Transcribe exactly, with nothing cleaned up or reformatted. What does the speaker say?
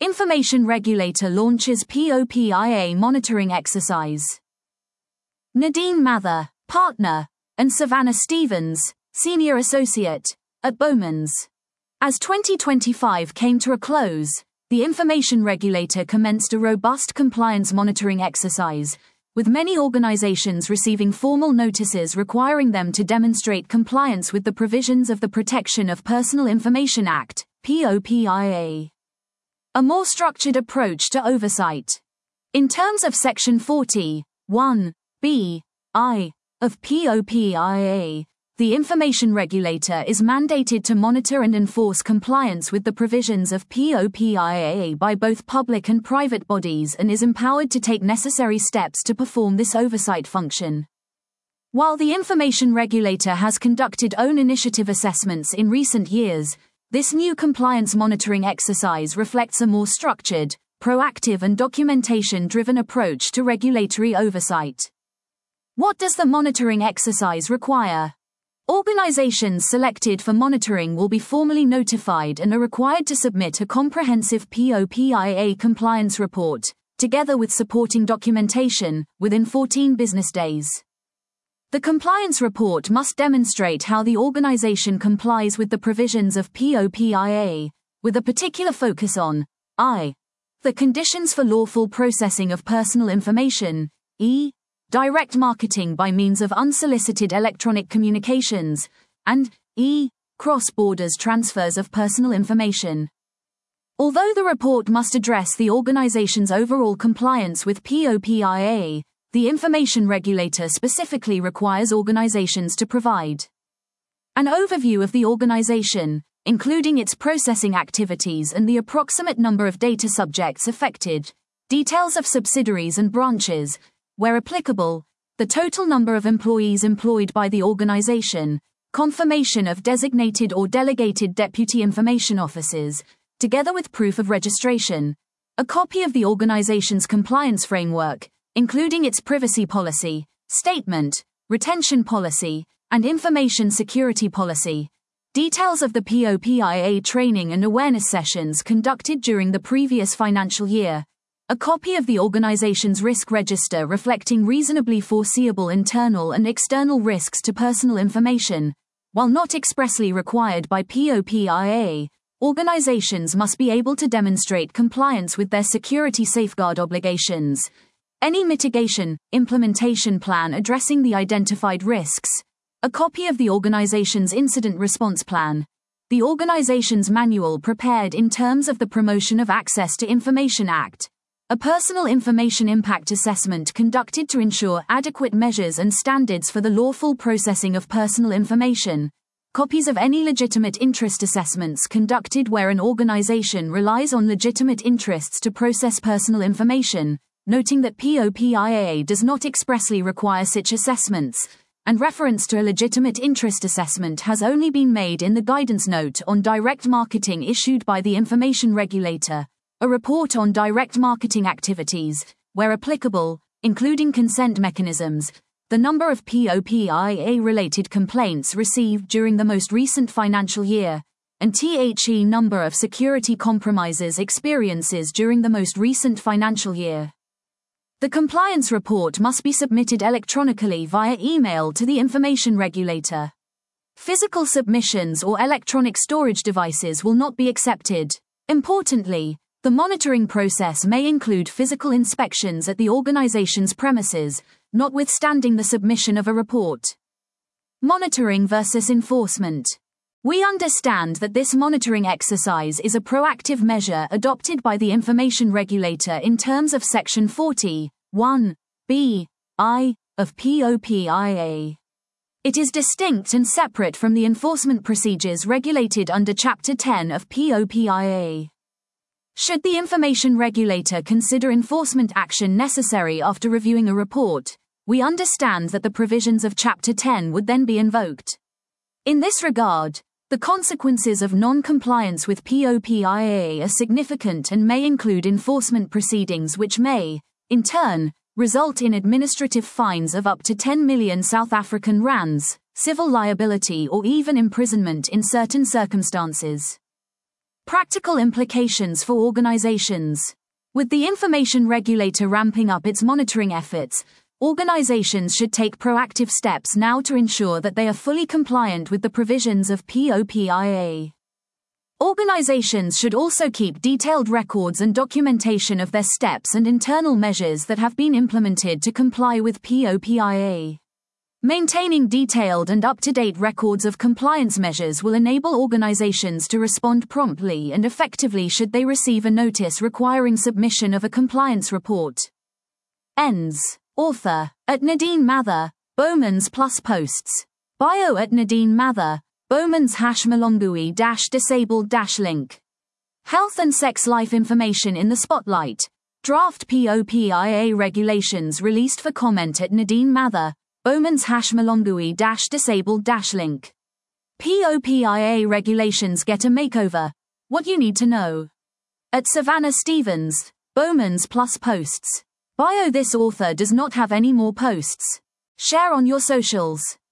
Information regulator launches POPIA monitoring exercise. Nadine Mather, partner, and Savannah Stevens, senior associate, at Bowmans. As twenty twenty-five came to a close, the information regulator commenced a robust compliance monitoring exercise, with many organizations receiving formal notices requiring them to demonstrate compliance with the provisions of the Protection of Personal Information Act, POPIA. A more structured approach to oversight. In terms of Section forty, one B, I, of POPIA, the information regulator is mandated to monitor and enforce compliance with the provisions of POPIA by both public and private bodies and is empowered to take necessary steps to perform this oversight function. While the information regulator has conducted own initiative assessments in recent years, this new compliance monitoring exercise reflects a more structured, proactive and documentation-driven approach to regulatory oversight. What does the monitoring exercise require? Organizations selected for monitoring will be formally notified and are required to submit a comprehensive POPIA compliance report, together with supporting documentation, within fourteen business days. The compliance report must demonstrate how the organization complies with the provisions of POPIA, with a particular focus on I. The conditions for lawful processing of personal information, E. Direct marketing by means of unsolicited electronic communications, and E. Cross-borders transfers of personal information. Although the report must address the organization's overall compliance with POPIA, the information regulator specifically requires organizations to provide an overview of the organization, including its processing activities and the approximate number of data subjects affected, details of subsidiaries and branches, where applicable, the total number of employees employed by the organization, confirmation of designated or delegated deputy information officers, together with proof of registration, a copy of the organization's compliance framework, including its privacy policy, statement, retention policy, and information security policy, details of the POPIA training and awareness sessions conducted during the previous financial year, a copy of the organization's risk register reflecting reasonably foreseeable internal and external risks to personal information. While not expressly required by POPIA, organizations must be able to demonstrate compliance with their security safeguard obligations, any mitigation, implementation plan addressing the identified risks, a copy of the organization's incident response plan, the organization's manual prepared in terms of the Promotion of Access to Information Act, a personal information impact assessment conducted to ensure adequate measures and standards for the lawful processing of personal information, copies of any legitimate interest assessments conducted where an organization relies on legitimate interests to process personal information, noting that POPIA does not expressly require such assessments, and reference to a legitimate interest assessment has only been made in the guidance note on direct marketing issued by the information regulator, a report on direct marketing activities, where applicable, including consent mechanisms, the number of POPIA-related complaints received during the most recent financial year, and the number of security compromises experiences during the most recent financial year. The compliance report must be submitted electronically via email to the information regulator. Physical submissions or electronic storage devices will not be accepted. Importantly, the monitoring process may include physical inspections at the organization's premises, notwithstanding the submission of a report. Monitoring versus enforcement. We understand that this monitoring exercise is a proactive measure adopted by the information regulator in terms of Section forty, one B, I, of POPIA. It is distinct and separate from the enforcement procedures regulated under Chapter ten of POPIA. Should the information regulator consider enforcement action necessary after reviewing a report, we understand that the provisions of Chapter ten would then be invoked. In this regard, the consequences of non-compliance with POPIA are significant and may include enforcement proceedings which may, in turn, result in administrative fines of up to ten million South African rands, civil liability or even imprisonment in certain circumstances. Practical implications for organizations. With the information regulator ramping up its monitoring efforts, organizations should take proactive steps now to ensure that they are fully compliant with the provisions of P O P I A. Organizations should also keep detailed records and documentation of their steps and internal measures that have been implemented to comply with P O P I A. Maintaining detailed and up-to-date records of compliance measures will enable organizations to respond promptly and effectively should they receive a notice requiring submission of a compliance report. Ends. Author, at Nadine Mather, Bowmans Plus Posts. Bio at Nadine Mather, Bowmans hash Malongui dash disabled dash link. Health and sex life information in the spotlight. Draft P O P I A regulations released for comment at Nadine Mather, Bowmans hash Malongui dash disabled dash link. P O P I A regulations get a makeover. What you need to know. At Savannah Stevens, Bowmans Plus Posts. Bio. This author does not have any more posts. Share on your socials.